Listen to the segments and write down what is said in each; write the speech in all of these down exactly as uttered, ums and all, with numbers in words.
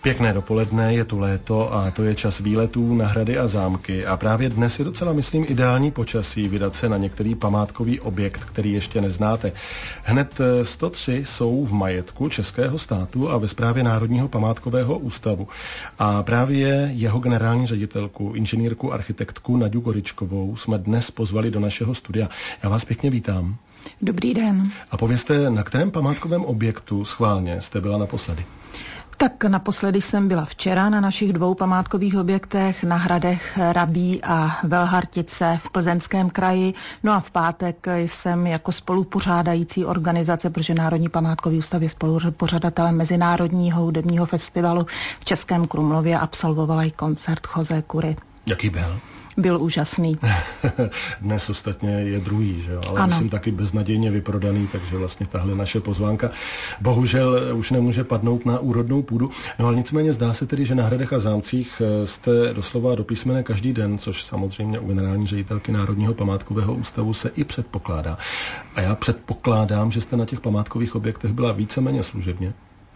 Pěkné dopoledne, je tu léto a to je čas výletů na hrady a zámky a právě dnes je docela, myslím, ideální počasí vydat se na některý památkový objekt, který ještě neznáte. Hned sto tři jsou v majetku českého státu a ve správě Národního památkového ústavu. A právě jeho generální ředitelku, inženýrku, architektku Naďu Goričkovou jsme dnes pozvali do našeho studia. Já vás pěkně vítám. Dobrý den. A povězte, na kterém památkovém objektu schválně jste byla naposledy? Tak naposledy jsem byla včera na našich dvou památkových objektech na hradech Rabí a Velhartice v Plzeňském kraji. No a v pátek jsem jako spolupořádající organizace, protože Národní památkový ústav je spolupořadatelem Mezinárodního hudebního festivalu v Českém Krumlově, absolvovala i koncert Jose Cury. Jaký byl? Byl úžasný. Dnes ostatně je druhý, že jo? Ale ano. Myslím taky beznadějně vyprodaný, takže vlastně tahle naše pozvánka bohužel už nemůže padnout na úrodnou půdu. No ale nicméně zdá se tedy, že na hradech a zámcích jste doslova do písmene každý den, což samozřejmě u generální ředitelky Národního památkového ústavu se i předpokládá. A já předpokládám, že jste na těch památkových objektech byla víceméně služebně.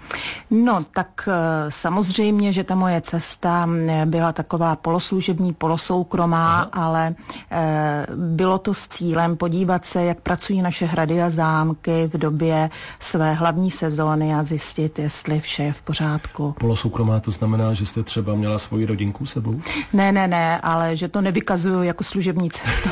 No, tak samozřejmě, že ta moje cesta byla taková poloslužební, polosoukromá, Aha. ale e, bylo to s cílem podívat se, jak pracují naše hrady a zámky v době své hlavní sezóny a zjistit, jestli vše je v pořádku. Polosoukromá to znamená, že jste třeba měla svoji rodinku sebou? Ne, ne, ne, ale že to nevykazuju jako služební cestu.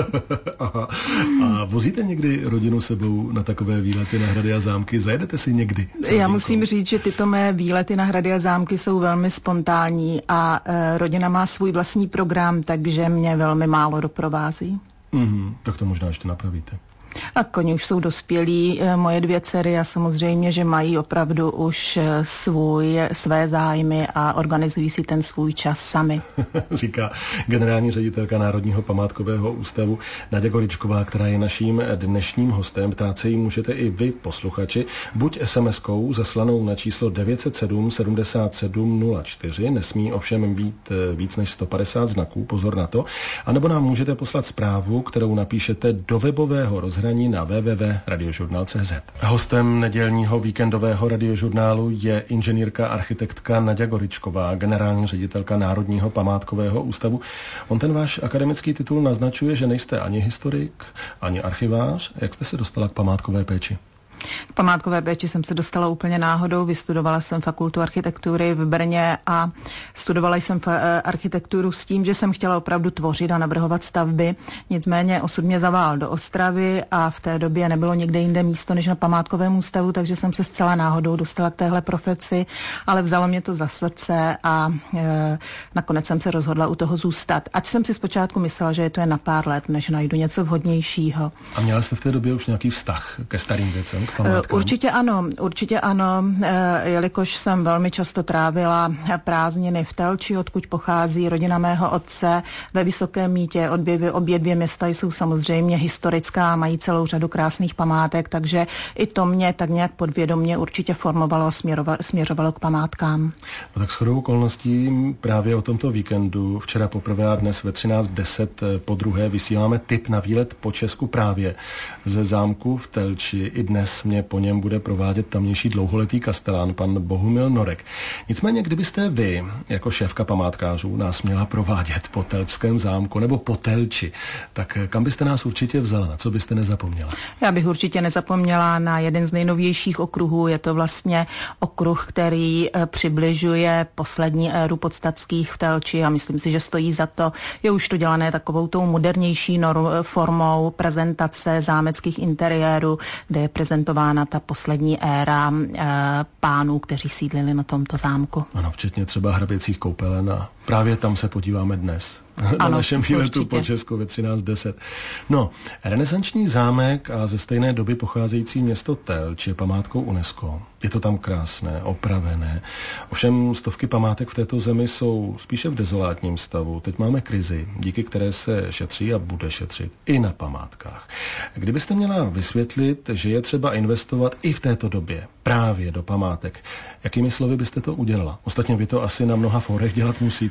Aha. A vozíte někdy rodinu sebou na takové výlety na hrady a zámky? Zajedete si někdy? Já musím říct, že tyto mé výlety na hrady a zámky jsou velmi spontánní a e, rodina má svůj vlastní program, takže mě velmi málo doprovází. Mm-hmm, tak to možná ještě napravíte. A oni už jsou dospělí, moje dvě dcery, a samozřejmě, že mají opravdu už svůj, své zájmy a organizují si ten svůj čas sami. Říká generální ředitelka Národního památkového ústavu Naďa Goričková, která je naším dnešním hostem. Ptát se jí můžete i vy, posluchači, buď es em eskou zaslanou na číslo devět set sedm sedmdesát sedm nula čtyři, nesmí ovšem být víc než sto padesát znaků, pozor na to, anebo nám můžete poslat zprávu, kterou napíšete do webového rozhraní na w w w tečka radiožurnál tečka c z. Hostem nedělního víkendového radiožurnálu je inženýrka architektka Naďa Goričková, generální ředitelka Národního památkového ústavu. On ten váš akademický titul naznačuje, že nejste ani historik, ani archivář. Jak jste se dostala k památkové péči? K památkové péči jsem se dostala úplně náhodou. Vystudovala jsem fakultu architektury v Brně a studovala jsem architekturu s tím, že jsem chtěla opravdu tvořit a navrhovat stavby. Nicméně osud mě zavál do Ostravy a v té době nebylo někde jinde místo než na památkovém ústavu, takže jsem se zcela náhodou dostala k téhle profesi, ale vzalo mě to za srdce a e, nakonec jsem se rozhodla u toho zůstat. Ať jsem si zpočátku myslela, že je to jen na pár let, než najdu něco vhodnějšího. A měla jste v té době už nějaký vztah ke starým věcem? Určitě ano, určitě ano, jelikož jsem velmi často trávila prázdniny v Telči, odkud pochází rodina mého otce, ve Vysokém Mýtě. Obě, obě dvě města jsou samozřejmě historická a mají celou řadu krásných památek, takže i to mě tak nějak podvědomě určitě formovalo a směrovalo, směřovalo k památkám. No tak shodou okolností právě o tomto víkendu, včera poprvé a dnes ve třináct deset po druhé vysíláme tip na výlet po Česku právě ze zámku v Telči. I dnes mě po něm bude provádět tamnější dlouholetý kastelán, pan Bohumil Norek. Nicméně, kdybyste vy, jako šéfka památkářů, nás měla provádět po Telčském zámku nebo po Telči, tak kam byste nás určitě vzala, na co byste nezapomněla? Já bych určitě nezapomněla na jeden z nejnovějších okruhů. Je to vlastně okruh, který přibližuje poslední éru podstatských v Telči a myslím si, že stojí za to. Je už to dělané takovou tou modernější norm, formou prezentace zámeckých interiérů, kde je prezentována ta poslední éra e, pánů, kteří sídlili na tomto zámku. Ano, včetně třeba hraběcích koupelen a právě tam se podíváme dnes. Na ano, našem výletu určitě. Po Česku ve třináct deset. No, renesanční zámek a ze stejné doby pocházející město Telč je památkou UNESCO. Je to tam krásné, opravené. Ovšem stovky památek v této zemi jsou spíše v dezolátním stavu. Teď máme krizi, díky které se šetří a bude šetřit i na památkách. Kdybyste měla vysvětlit, že je třeba investovat i v této době právě do památek, jakými slovy byste to udělala? Ostatně vy to asi na mnoha fórech dělat musíte.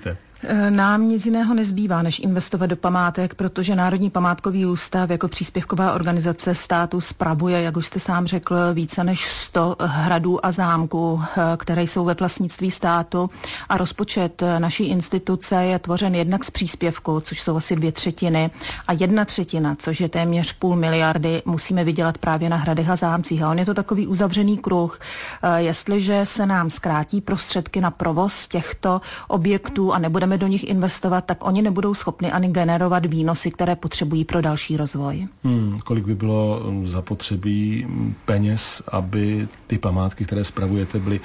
Nám nic jiného nezbývá, než investovat do památek, protože Národní památkový ústav jako příspěvková organizace státu spravuje, jak už jste sám řekl, více než sto hradů a zámků, které jsou ve vlastnictví státu, a rozpočet naší instituce je tvořen jednak z příspěvku, což jsou asi dvě třetiny, a jedna třetina, což je téměř půl miliardy, musíme vydělat právě na hradech a zámcích. A on je to takový uzavřený kruh. Jestliže se nám zkrátí prostředky na provoz těchto objektů a nebudeme do nich investovat, tak oni nebudou schopni ani generovat výnosy, které potřebují pro další rozvoj. Hmm, kolik by bylo zapotřebí peněz, aby ty památky, které spravujete, byly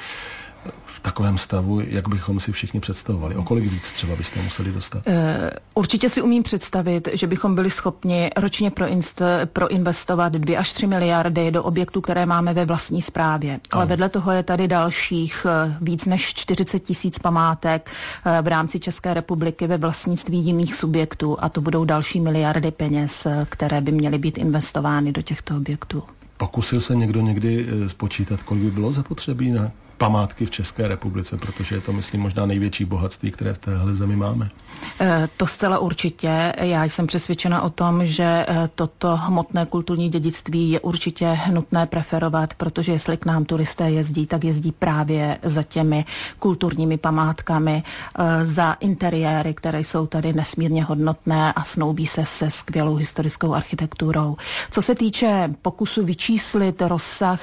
v takovém stavu, jak bychom si všichni představovali? O kolik víc třeba byste museli dostat? Určitě si umím představit, že bychom byli schopni ročně proinst, proinvestovat dvě až tři miliardy do objektů, které máme ve vlastní správě. Ale ano. Vedle toho je tady dalších víc než čtyřicet tisíc památek v rámci České republiky ve vlastnictví jiných subjektů, a to budou další miliardy peněz, které by měly být investovány do těchto objektů. Pokusil se někdo někdy spočítat, kolik by bylo zapotřebí na památky v České republice, protože je to, myslím, možná největší bohatství, které v téhle zemi máme? To zcela určitě. Já jsem přesvědčena o tom, že toto hmotné kulturní dědictví je určitě nutné preferovat, protože jestli k nám turisté jezdí, tak jezdí právě za těmi kulturními památkami, za interiéry, které jsou tady nesmírně hodnotné a snoubí se se skvělou historickou architekturou. Co se týče pokusu vyčíslit rozsah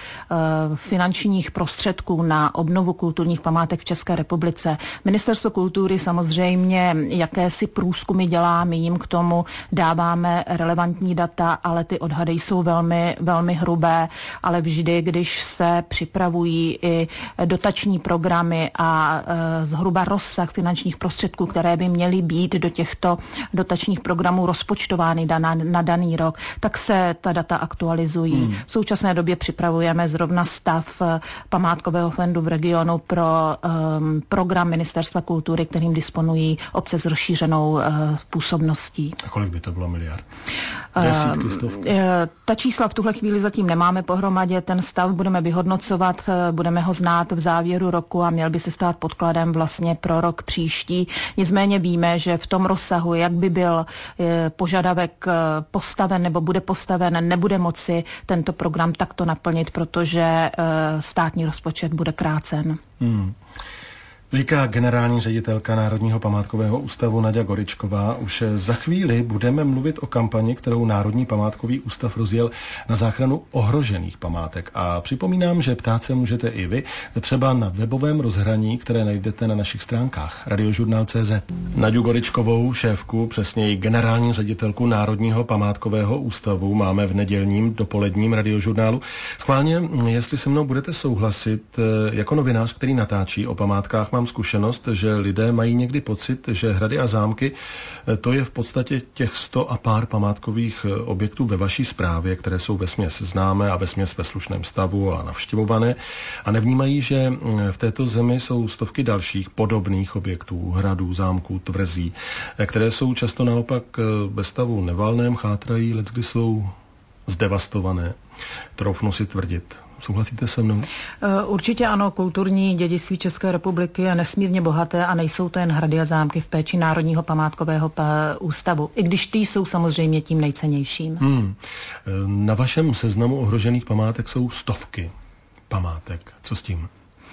finančních prostředků na obnovu kulturních památek v České republice, Ministerstvo kultury samozřejmě jakési průzkumy dělá, my jim k tomu dáváme relevantní data, ale ty odhady jsou velmi, velmi hrubé, ale vždy, když se připravují i dotační programy a e, zhruba rozsah finančních prostředků, které by měly být do těchto dotačních programů rozpočtovány na, na daný rok, tak se ta data aktualizují. Hmm. V současné době připravujeme zrovna stav památkového fondu v regionu pro um, program Ministerstva kultury, kterým disponují obce s rozšířenou uh, působností. A kolik by to bylo miliard? Desítky, stovky? Uh, ta čísla v tuhle chvíli zatím nemáme pohromadě. Ten stav budeme vyhodnocovat, uh, budeme ho znát v závěru roku a měl by se stát podkladem vlastně pro rok příští. Nicméně víme, že v tom rozsahu, jak by byl uh, požadavek uh, postaven nebo bude postaven, nebude moci tento program takto naplnit, protože uh, státní rozpočet bude krácen. Hmm. Říká generální ředitelka Národního památkového ústavu Naďa Goričková. Už za chvíli budeme mluvit o kampani, kterou Národní památkový ústav rozjel na záchranu ohrožených památek. A připomínám, že ptát se můžete i vy, třeba na webovém rozhraní, které najdete na našich stránkách radiožurnál tečka cé zet. Naďu Goričkovou, šéfku, přesněji generální ředitelku Národního památkového ústavu, máme v nedělním dopoledním radiožurnálu. Schválně, jestli se mnou budete souhlasit, jako novinář, který natáčí o památkách, mám zkušenost, že lidé mají někdy pocit, že hrady a zámky, to je v podstatě těch sto a pár památkových objektů ve vaší správě, které jsou vesměs známé a vesměs ve slušném stavu a navštěvované, a nevnímají, že v této zemi jsou stovky dalších podobných objektů, hradů, zámků, tvrzí, které jsou často naopak ve stavu nevalném, chátrají, leckdy jsou zdevastované. Troufnu si tvrdit. Souhlasíte se mnou? Určitě ano, kulturní dědictví České republiky je nesmírně bohaté a nejsou to jen hrady a zámky v péči Národního památkového ústavu, i když ty jsou samozřejmě tím nejcennějším. Hmm. Na vašem seznamu ohrožených památek jsou stovky památek. Co s tím?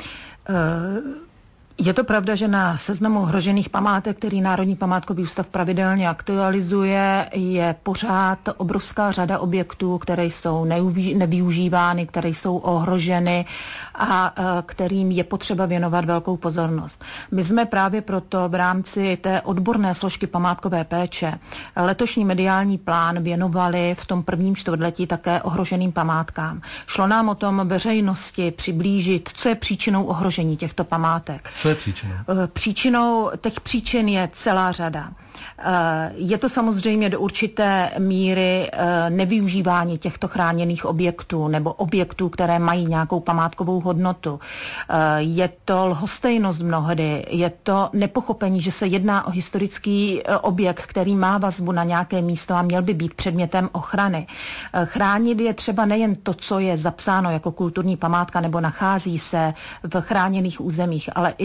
Uh... Je to pravda, že na seznamu ohrožených památek, který Národní památkový ústav pravidelně aktualizuje, je pořád obrovská řada objektů, které jsou nevyužívány, které jsou ohroženy a kterým je potřeba věnovat velkou pozornost. My jsme právě proto v rámci té odborné složky památkové péče letošní mediální plán věnovali v tom prvním čtvrtletí také ohroženým památkám. Šlo nám o tom veřejnosti přiblížit, co je příčinou ohrožení těchto památek. Co je příčinou? Příčinou, těch příčin je celá řada. Je to samozřejmě do určité míry nevyužívání těchto chráněných objektů nebo objektů, které mají nějakou památkovou hodnotu. Je to lhostejnost mnohdy, je to nepochopení, že se jedná o historický objekt, který má vazbu na nějaké místo a měl by být předmětem ochrany. Chránit je třeba nejen to, co je zapsáno jako kulturní památka nebo nachází se v chráněných územích, ale i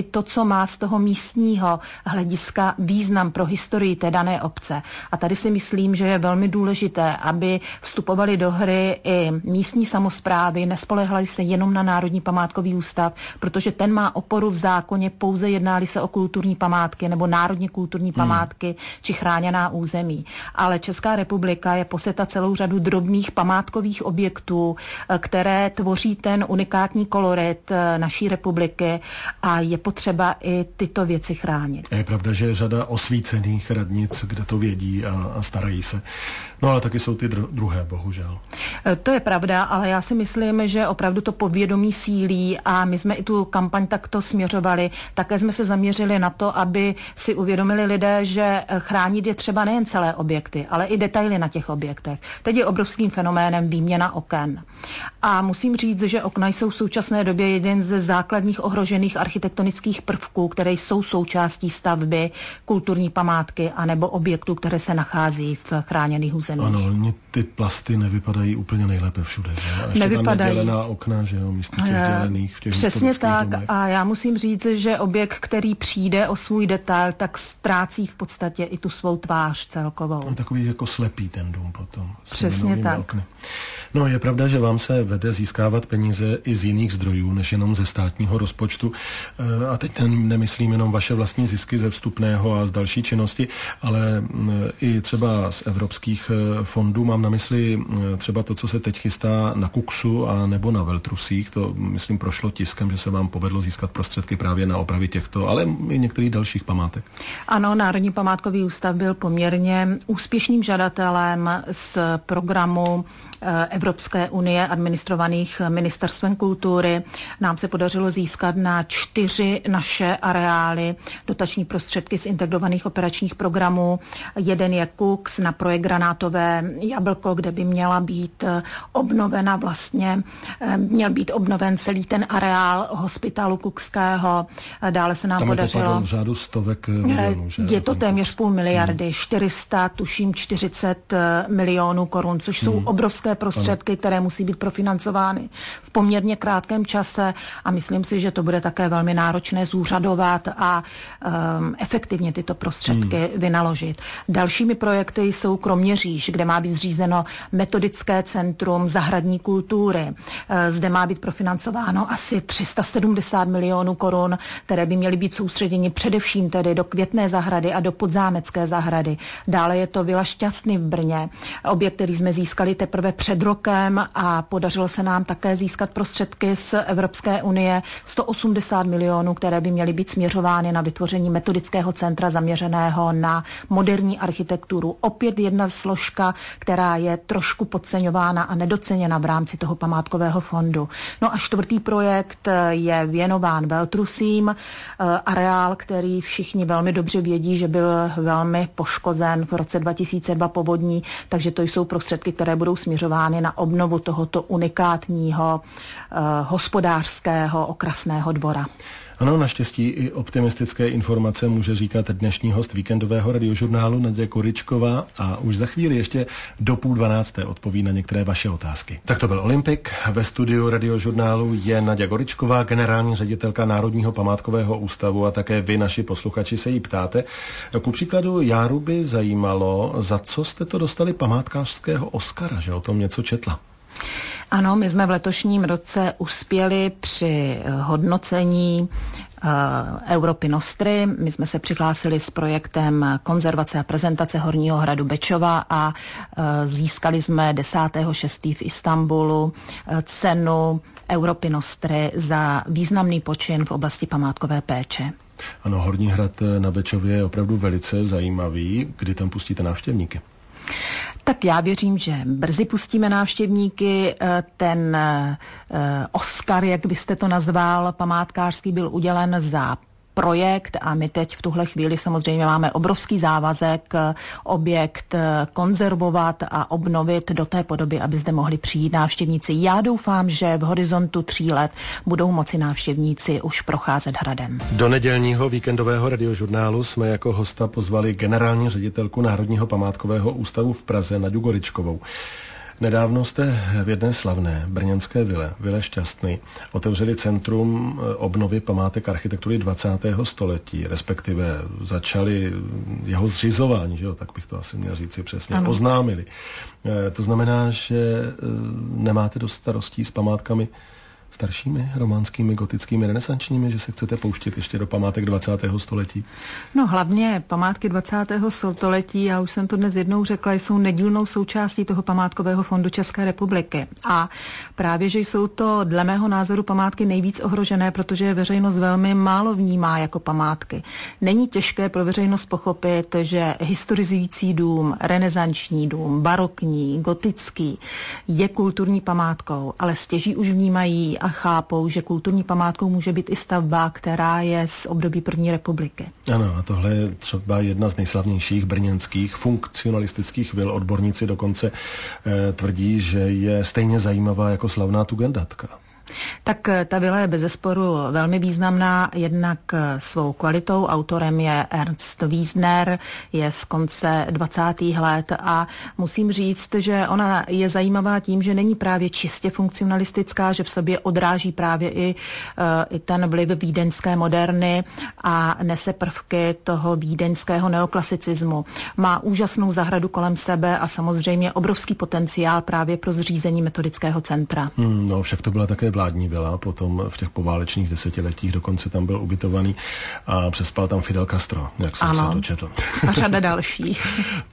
to, co má z toho místního hlediska význam pro historii té dané obce. A tady si myslím, že je velmi důležité, aby vstupovaly do hry i místní samosprávy, nespoléhaly se jenom na Národní památkový ústav, protože ten má oporu v zákoně pouze jedná-li se o kulturní památky nebo národní kulturní památky hmm. či chráněná území. Ale Česká republika je poseta celou řadu drobných památkových objektů, které tvoří ten unikátní kolorit naší republiky a je potřeba i tyto věci chránit. Je pravda, že je řada osvícených radnic, kde to vědí a, a starají se. No ale taky jsou ty dru- druhé, bohužel. To je pravda, ale já si myslím, že opravdu to povědomí sílí a my jsme i tu kampaň takto směřovali. Také jsme se zaměřili na to, aby si uvědomili lidé, že chránit je třeba nejen celé objekty, ale i detaily na těch objektech. Teď je obrovským fenoménem výměna oken. A musím říct, že okna jsou v současné době jeden ze základních ohrožených architektonických prvků, které jsou součástí stavby, kulturní památky anebo objektů, které se nachází v chráněných územích. Ano, ty plasty nevypadají úplně nejlépe všude, že? A ještě nevypadají. Tam nedělená okna, že jo, místo těch dělených v těch Přesně tak domech. A já musím říct, že objekt, který přijde o svůj detail, tak ztrácí v podstatě i tu svou tvář celkovou. On takový jako slepý ten dům potom. Přesně tak. Okny. No je pravda, že vám se vede získávat peníze i z jiných zdrojů, než jenom ze státního rozpočtu. A teď nemyslím jenom vaše vlastní zisky ze vstupného a z další činnosti, ale i třeba z evropských fondů. Mám na mysli třeba to, co se teď chystá na Kuxu a nebo na Veltrusích. To, myslím, prošlo tiskem, že se vám povedlo získat prostředky právě na opravy těchto, ale i některých dalších památek. Ano, Národní památkový ústav byl poměrně úspěšným žadatelem z programu Evropské unie administrovaných Ministerstvem kultury. Nám se podařilo získat na čtyři naše areály dotační prostředky z integrovaných operačních programů. Jeden je Kux na projekt Granátové jablko, kde by měla být obnovena vlastně, měl být obnoven celý ten areál hospitalu Kuxského. Dále se nám tam podařilo... Tam je to v řádu stovek milionů, že? Je to téměř půl miliardy, hmm. čtyři sta, tuším čtyřicet milionů korun, což jsou hmm. obrovské prostředky, ano. které musí být profinancovány v poměrně krátkém čase a myslím si, že to bude také velmi náročné zúřadovat a um, efektivně tyto prostředky hmm. vynaložit. Dalšími projekty jsou Kroměříž, kde má být zřízeno metodické centrum zahradní kultury. Zde má být profinancováno asi tři sta sedmdesát milionů korun, které by měly být soustředěny především tedy do Květné zahrady a do Podzámecké zahrady. Dále je to Vila Šťastný v Brně, objekt, který jsme získali teprve před rokem a podařilo se nám také získat prostředky z Evropské unie sto osmdesát milionů, které by měly být směřovány na vytvoření metodického centra zaměřeného na moderní architekturu. Opět jedna složka, která je trošku podceňována a nedoceněna v rámci toho památkového fondu. No a čtvrtý projekt je věnován Veltrusím, areál, který všichni velmi dobře vědí, že byl velmi poškozen v roce dva tisíce dva povodní, takže to jsou prostředky, které budou směřovány na obnovu tohoto unikátního uh, hospodářského okrasného dvora. Ano, naštěstí i optimistické informace může říkat dnešní host víkendového radiožurnálu Naděja Koričková a už za chvíli ještě do půl dvanácté odpoví na některé vaše otázky. Tak to byl Olympik. Ve studiu radiožurnálu je Naděja Koričková, generální ředitelka Národního památkového ústavu a také vy, naši posluchači, se jí ptáte. Ku příkladu Járu by zajímalo, za co jste to dostali památkářského Oscara, že o tom něco četla. Ano, my jsme v letošním roce uspěli při hodnocení uh, Europy Nostry. My jsme se přihlásili s projektem konzervace a prezentace Horního hradu Bečova a uh, získali jsme desátého šestého v Istanbulu uh, cenu Europy Nostry za významný počin v oblasti památkové péče. Ano, Horní hrad na Bečově je opravdu velice zajímavý. Kdy tam pustíte návštěvníky? Tak já věřím, že brzy pustíme návštěvníky. Ten Oscar, jak byste to nazval, památkářský, byl udělen za projekt a my teď v tuhle chvíli samozřejmě máme obrovský závazek objekt konzervovat a obnovit do té podoby, aby zde mohli přijít návštěvníci. Já doufám, že v horizontu tří let budou moci návštěvníci už procházet hradem. Do nedělního víkendového radiožurnálu jsme jako hosta pozvali generální ředitelku Národního památkového ústavu v Praze Naďu Koričkovou. Nedávno jste v jedné slavné brněnské vile, Vile Šťastný, otevřeli Centrum obnovy památek architektury dvacátého století, respektive začali jeho zřizování, že jo, tak bych to asi měl říci přesně, ano. Oznámili. To znamená, že nemáte dost starostí s památkami staršími, románskými, gotickými, renesančními, že se chcete pouštět ještě do památek dvacátého století? No hlavně památky dvacátého století, já už jsem to dnes jednou řekla, jsou nedílnou součástí toho památkového fondu České republiky. A právě, že jsou to dle mého názoru památky nejvíc ohrožené, protože veřejnost velmi málo vnímá jako památky. Není těžké pro veřejnost pochopit, že historizující dům, renesanční dům, barokní, gotický je kulturní památkou, ale stěží už vnímají a chápou, že kulturní památkou může být i stavba, která je z období první republiky. Ano, a tohle je třeba jedna z nejslavnějších brněnských funkcionalistických vil. Odborníci dokonce eh, tvrdí, že je stejně zajímavá jako slavná Tugendatka. Tak ta vila je bezesporu velmi významná, jednak svou kvalitou. Autorem je Ernst Wiesner, je z konce dvacátých let a musím říct, že ona je zajímavá tím, že není právě čistě funkcionalistická, že v sobě odráží právě i, i ten vliv vídeňské moderny a nese prvky toho vídeňského neoklasicismu. Má úžasnou zahradu kolem sebe a samozřejmě obrovský potenciál právě pro zřízení metodického centra. Hmm, no, však to byla také vládní vila, potom v těch poválečných desetiletích dokonce tam byl ubytovaný a přespal tam Fidel Castro, jak jsem ano. se dočetl. A řada dalších.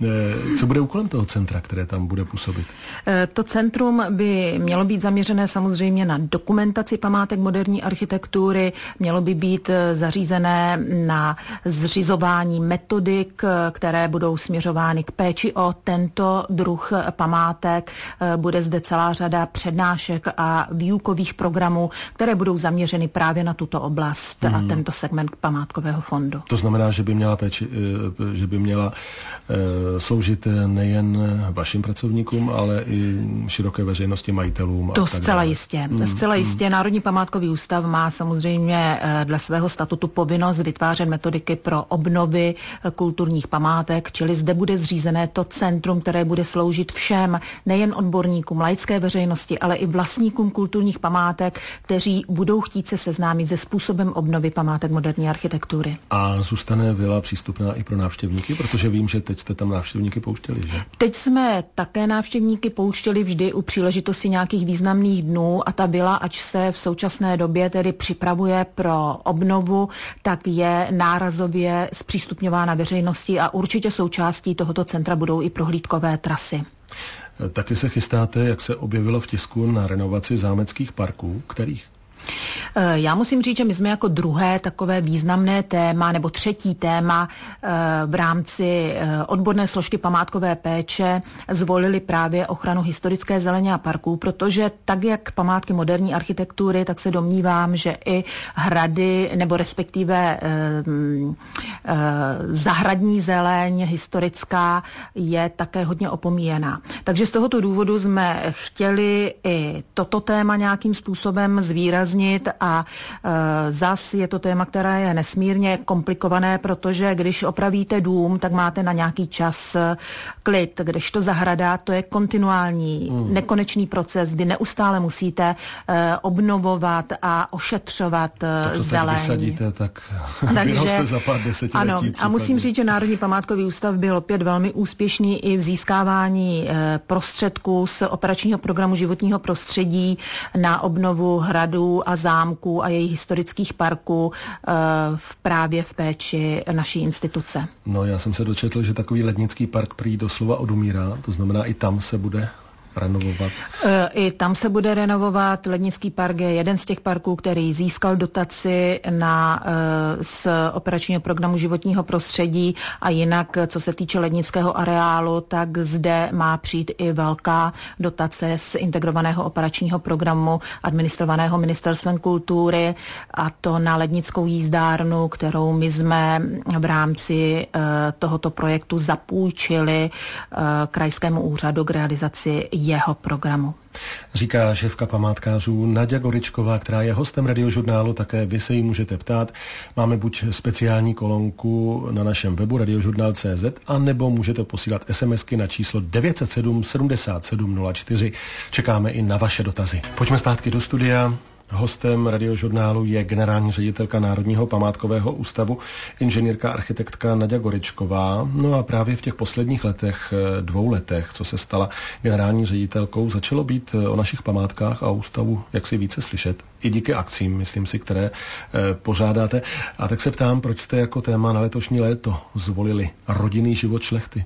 Co bude úkolem toho centra, které tam bude působit? To centrum by mělo být zaměřené samozřejmě na dokumentaci památek moderní architektury, mělo by být zařízené na zřizování metodik, které budou směřovány k péči o tento druh památek. Bude zde celá řada přednášek a výukových programů, které budou zaměřeny právě na tuto oblast hmm. a tento segment památkového fondu. To znamená, že by měla péči, že by měla sloužit nejen vašim pracovníkům, ale i široké veřejnosti, majitelům. To a tak zcela dále. jistě. Hmm. Zcela jistě. Hmm. Národní památkový ústav má samozřejmě dle svého statutu povinnost vytvářet metodiky pro obnovy kulturních památek, čili zde bude zřízené to centrum, které bude sloužit všem, nejen odborníkům, laické veřejnosti, ale i vlastníkům kulturních památek, kteří budou chtít se seznámit se způsobem obnovy památek moderní architektury. A zůstane vila přístupná i pro návštěvníky, protože vím, že teď jste tam návštěvníky pouštěli, že? Teď jsme také návštěvníky pouštěli vždy u příležitosti nějakých významných dnů a ta vila, ač se v současné době tedy připravuje pro obnovu, tak je nárazově zpřístupňována veřejnosti a určitě součástí tohoto centra budou i prohlídkové trasy. Taky se chystáte, jak se objevilo v tisku, na renovaci zámeckých parků, kterých? Já musím říct, že my jsme jako druhé takové významné téma nebo třetí téma v rámci odborné složky památkové péče zvolili právě ochranu historické zeleně a parků, protože tak, jak památky moderní architektury, tak se domnívám, že i hrady nebo respektive zahradní zeleň historická je také hodně opomíjená. Takže z tohoto důvodu jsme chtěli i toto téma nějakým způsobem zvýraznit a e, zas je to téma, které je nesmírně komplikované, protože když opravíte dům, tak máte na nějaký čas klid, když to zahrada, to je kontinuální, hmm. nekonečný proces, kdy neustále musíte e, obnovovat a ošetřovat to, co zeleň. Tak vysadíte, tak vyroste za pár desetiletí. Ano, a musím říct, že Národní památkový ústav byl opět velmi úspěšný i v získávání e, prostředků z operačního programu životního prostředí na obnovu hradů a zámků a jejich historických parků e, v právě v péči naší instituce. No, já jsem se dočetl, že takový lednický park prý doslova odumírá, to znamená, i tam se bude renovovat. I tam se bude renovovat. Lednický park je jeden z těch parků, který získal dotaci na, z operačního programu životního prostředí a jinak, co se týče lednického areálu, tak zde má přijít i velká dotace z integrovaného operačního programu administrovaného Ministerstvem kultury a to na lednickou jízdárnu, kterou my jsme v rámci tohoto projektu zapůjčili krajskému úřadu k realizaci jeho programu. Říká šéfka památkářů Naďa Goričková, která je hostem Radiožurnálu, také vy se jí můžete ptát. Máme buď speciální kolonku na našem webu radiožurnál tečka cé zet, anebo můžete posílat SMSky na číslo devět set sedm sedmdesát sedm nula čtyři. Čekáme i na vaše dotazy. Pojďme zpátky do studia. Hostem Radiožurnálu je generální ředitelka Národního památkového ústavu, inženýrka architektka Naďa Goričková. No a právě v těch posledních letech, dvou letech, co se stala generální ředitelkou, začalo být o našich památkách a ústavu jaksi více slyšet. I díky akcím, myslím si, které eh, pořádáte. A tak se ptám, proč jste jako téma na letošní léto zvolili rodinný život šlechty?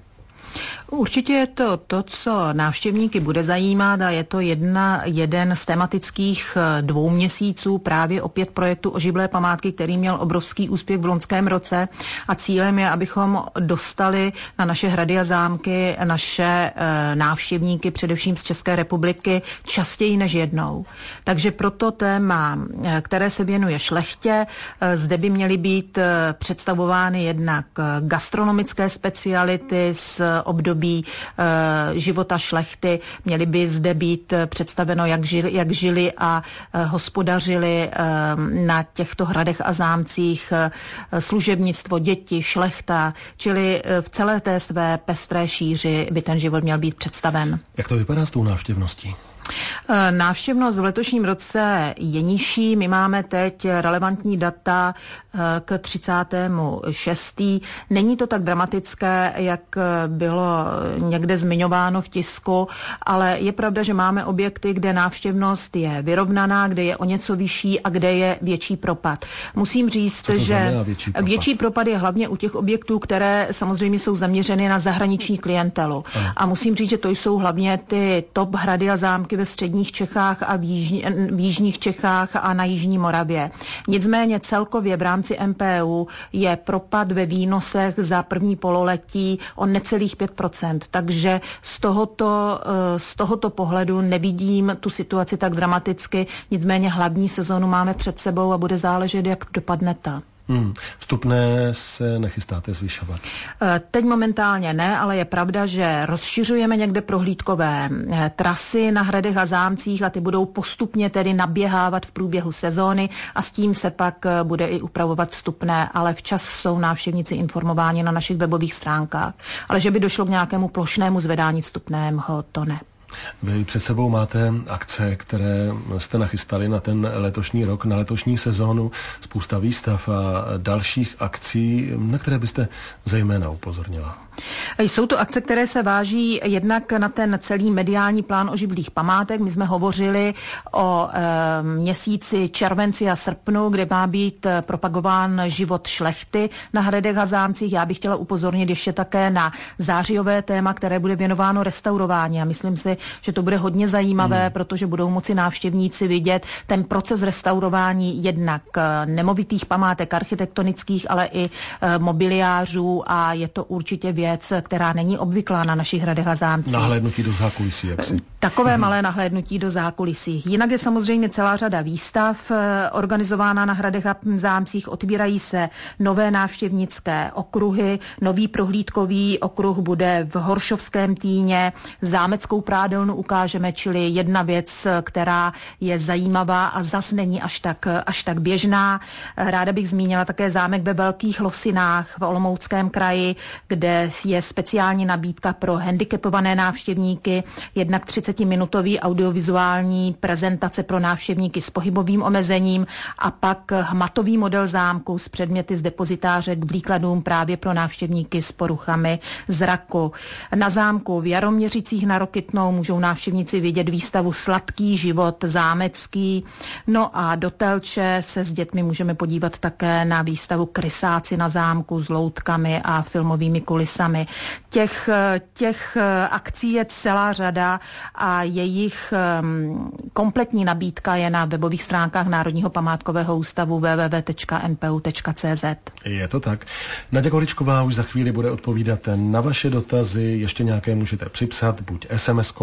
Určitě je to to, co návštěvníky bude zajímat a je to jedna, jeden z tematických dvou měsíců právě opět projektu Oživlé památky, který měl obrovský úspěch v loňském roce a cílem je, abychom dostali na naše hrady a zámky naše e, návštěvníky především z České republiky častěji než jednou. Takže proto téma, které se věnuje šlechtě, e, zde by měly být e, představovány jednak gastronomické speciality z období e, života šlechty. Měly by zde být představeno, jak žili, jak žili a e, hospodařili e, na těchto hradech a zámcích e, služebnictvo, děti, šlechta, čili e, v celé té své pestré šíři by ten život měl být představen. Jak to vypadá s tou návštěvností? Návštěvnost v letošním roce je nižší. My máme teď relevantní data k třicátému šestému Není to tak dramatické, jak bylo někde zmiňováno v tisku, ale je pravda, že máme objekty, kde návštěvnost je vyrovnaná, kde je o něco vyšší a kde je větší propad. Musím říct, že větší propad? větší propad je hlavně u těch objektů, které samozřejmě jsou zaměřeny na zahraniční klientelu. Ano. A musím říct, že to jsou hlavně ty top hrady a zámky ve středních Čechách a v, jižní, v jižních Čechách a na jižní Moravě. Nicméně celkově v rámci M P U je propad ve výnosech za první pololetí o necelých pět procent. Takže z tohoto, z tohoto pohledu nevidím tu situaci tak dramaticky. Nicméně hlavní sezónu máme před sebou a bude záležet, jak dopadne ta. Hmm. Vstupné se nechystáte zvyšovat? Teď momentálně ne, ale je pravda, že rozšiřujeme někde prohlídkové trasy na hradech a zámcích a ty budou postupně tedy naběhávat v průběhu sezóny a s tím se pak bude i upravovat vstupné, ale včas jsou návštěvníci informováni na našich webových stránkách. Ale že by došlo k nějakému plošnému zvedání vstupného, to ne. Vy před sebou máte akce, které jste nachystali na ten letošní rok, na letošní sezónu, spousta výstav a dalších akcí, na které byste zejména upozornila. Jsou to akce, které se váží jednak na ten celý mediální plán oživlých památek. My jsme hovořili o e, měsíci červenci a srpnu, kde má být propagován život šlechty na hradech a zámcích. Já bych chtěla upozornit ještě také na zářijové téma, které bude věnováno restaurování. A myslím si, že to bude hodně zajímavé, hmm. protože budou moci návštěvníci vidět ten proces restaurování jednak nemovitých památek architektonických, ale i e, mobiliářů a je to určitě věc, která není obvyklá na našich hradech a zámcích. Nahlédnutí do zákulisí, jak si. Takové malé nahlédnutí do zákulisí. Jinak je samozřejmě celá řada výstav organizována na hradech a zámcích. Otvírají se nové návštěvnické okruhy. Nový prohlídkový okruh bude v Horšovském Týně. Zámeckou prádelnu ukážeme, čili jedna věc, která je zajímavá a zas není až tak, až tak běžná. Ráda bych zmínila také zámek ve Velkých Losinách v Olomouckém kraji, kde je speciální nabídka pro handicapované návštěvníky, jednak třicetiminutový audiovizuální prezentace pro návštěvníky s pohybovým omezením a pak hmatový model zámku s předměty z depozitáře k výkladům právě pro návštěvníky s poruchami zraku. Na zámku v Jaroměřicích na Rokytnou můžou návštěvníci vidět výstavu Sladký život zámecký. No a do Telče se s dětmi můžeme podívat také na výstavu Krysáci na zámku s loutkami a filmovými kulisami. Těch, těch akcí je celá řada a jejich kompletní nabídka je na webových stránkách Národního památkového ústavu w w w tečka n p u tečka c z. Je to tak. Naďa Goričková už za chvíli bude odpovídat na vaše dotazy. Ještě nějaké můžete připsat, buď es em eskou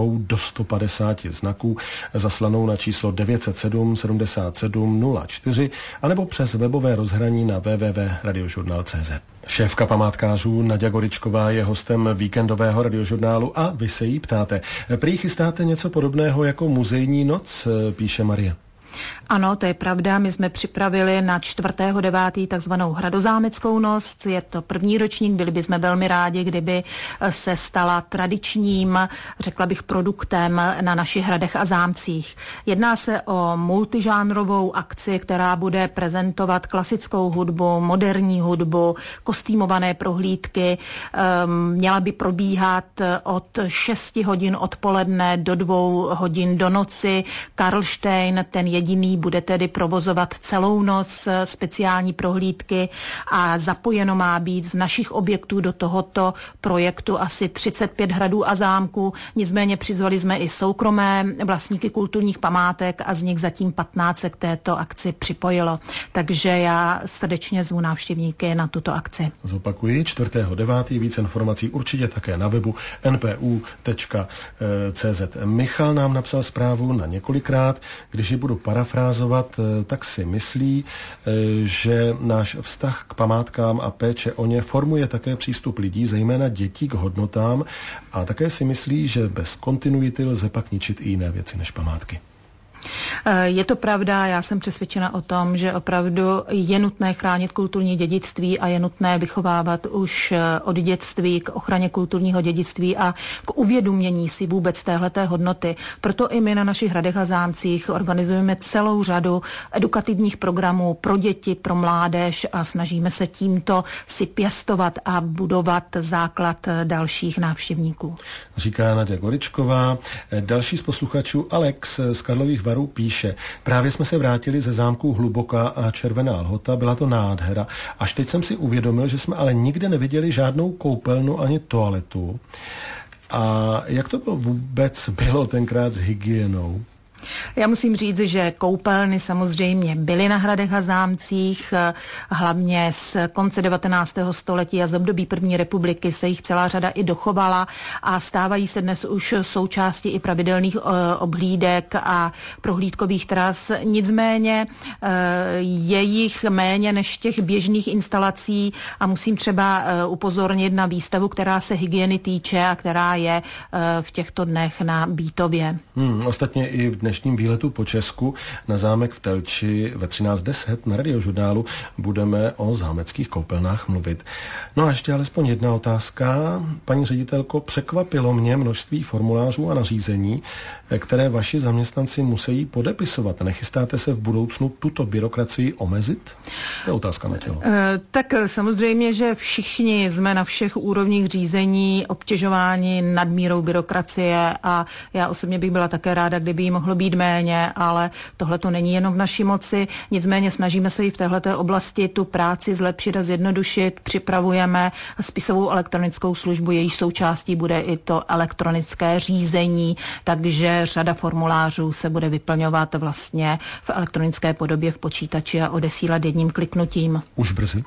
fotkou do sto padesáti znaků zaslanou na číslo devět set sedm sedmdesát sedm nula čtyři anebo přes webové rozhraní na w w w tečka radiožurnál tečka cz. Šéfka památkářů Naďa Goričková je hostem víkendového radiožurnálu a vy se jí ptáte. Prý chystáte něco podobného jako muzejní noc, píše Marie. Ano, to je pravda. My jsme připravili na čtvrtého devátého takzvanou Hradozámeckou noc. Je to první ročník, byli bychom velmi rádi, kdyby se stala tradičním, řekla bych, produktem na našich hradech a zámcích. Jedná se o multižánrovou akci, která bude prezentovat klasickou hudbu, moderní hudbu, kostýmované prohlídky. Měla by probíhat od šesti hodin odpoledne do dvou hodin do noci. Karlštejn, ten jediný, bude tedy provozovat celou noc speciální prohlídky a zapojeno má být z našich objektů do tohoto projektu asi třicet pět hradů a zámků. Nicméně přizvali jsme i soukromé vlastníky kulturních památek a z nich zatím patnáct se k této akci připojilo. Takže já srdečně zvu návštěvníky na tuto akci. Zopakuji, čtvrtého devátého víc informací určitě také na webu n p u tečka c z. Michal nám napsal zprávu na několikrát, když ji budu parafrázovat, tak si myslí, že náš vztah k památkám a péče o ně formuje také přístup lidí, zejména dětí, k hodnotám a také si myslí, že bez kontinuity lze pak ničit i jiné věci než památky. Je to pravda, já jsem přesvědčena o tom, že opravdu je nutné chránit kulturní dědictví a je nutné vychovávat už od dětství k ochraně kulturního dědictví a k uvědomění si vůbec téhleté hodnoty. Proto i my na našich hradech a zámcích organizujeme celou řadu edukativních programů pro děti, pro mládež a snažíme se tímto si pěstovat a budovat základ dalších návštěvníků. Říká Naďa Goričková. Další z posluchačů Alex z Karlových Varů píše: právě jsme se vrátili ze zámků Hluboká a Červená Lhota, byla to nádhera. Až teď jsem si uvědomil, že jsme ale nikde neviděli žádnou koupelnu ani toaletu. A jak to bylo vůbec bylo tenkrát s hygienou? Já musím říct, že koupelny samozřejmě byly na hradech a zámcích, hlavně z konce devatenáctého století a z období první republiky se jich celá řada i dochovala a stávají se dnes už součástí i pravidelných obhlídek a prohlídkových tras. Nicméně je jich méně než těch běžných instalací a musím třeba upozornit na výstavu, která se hygieny týče a která je v těchto dnech na Bítově. Hmm, ostatně i v dnešním výletu po Česku na zámek v Telči ve třináct deset na radiožurnálu budeme o zámeckých koupelnách mluvit. No a ještě alespoň jedna otázka. Paní ředitelko, překvapilo mě množství formulářů a nařízení, které vaši zaměstnanci musí podepisovat. Nechystáte se v budoucnu tuto byrokracii omezit? To je otázka na tělo. E, tak samozřejmě, že všichni jsme na všech úrovních řízení obtěžováni nadmírou byrokracie a já osobně bych byla také ráda, kdyby jí mohlo být méně, ale tohle to není jenom v naší moci. Nicméně snažíme se i v téhleté oblasti tu práci zlepšit a zjednodušit. Připravujeme spisovou elektronickou službu, jejíž součástí bude i to elektronické řízení, takže řada formulářů se bude vyplňovat vlastně v elektronické podobě v počítači a odesílat jedním kliknutím. Už brzy?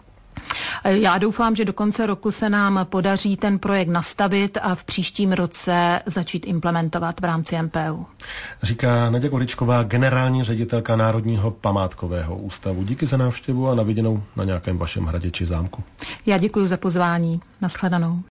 Já doufám, že do konce roku se nám podaří ten projekt nastavit a v příštím roce začít implementovat v rámci M P U. Říká Naďa Goričková, generální ředitelka Národního památkového ústavu. Díky za návštěvu a na viděnou na nějakém vašem hradě či zámku. Já děkuji za pozvání. Nashledanou.